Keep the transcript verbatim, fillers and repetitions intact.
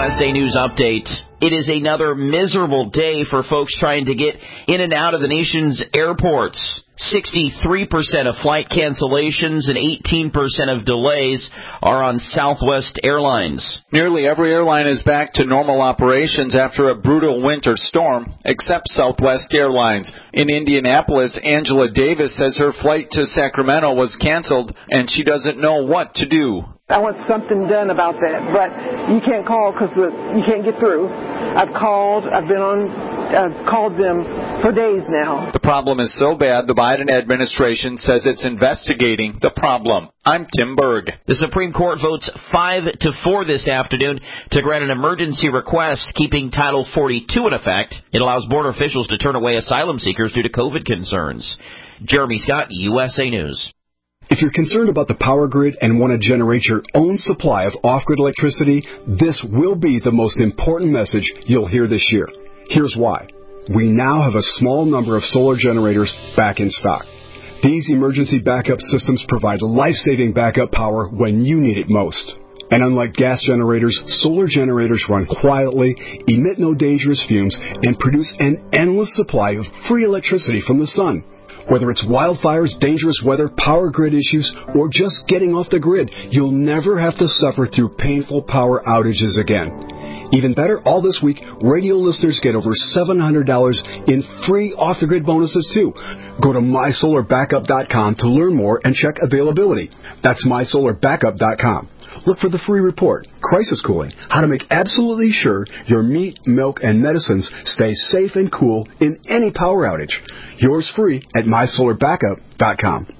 S A News Update. It is another miserable day for folks trying to get in and out of the nation's airports. sixty-three percent of flight cancellations and eighteen percent of delays are on Southwest Airlines. Nearly every airline is back to normal operations after a brutal winter storm, except Southwest Airlines. In Indianapolis, Angela Davis says her flight to Sacramento was canceled, and she doesn't know what to do. I want something done about that, but you can't call because you can't get through. I've called, I've been on, I've called them for days now. The problem is so bad, the Biden administration says it's investigating the problem. I'm Tim Berg. The Supreme Court votes five to four this afternoon to grant an emergency request keeping Title forty-two in effect. It allows border officials to turn away asylum seekers due to COVID concerns. Jeremy Scott, U S A News. If you're concerned about the power grid and want to generate your own supply of off-grid electricity, this will be the most important message you'll hear this year. Here's why. We now have a small number of solar generators back in stock. These emergency backup systems provide life-saving backup power when you need it most. And unlike gas generators, solar generators run quietly, emit no dangerous fumes, and produce an endless supply of free electricity from the sun. Whether it's wildfires, dangerous weather, power grid issues, or just getting off the grid, you'll never have to suffer through painful power outages again. Even better, all this week, radio listeners get over seven hundred dollars in free off-the-grid bonuses, too. Go to my solar backup dot com to learn more and check availability. That's my solar backup dot com. Look for the free report, Crisis Cooling, how to make absolutely sure your meat, milk, and medicines stay safe and cool in any power outage. Yours free at my solar backup dot com.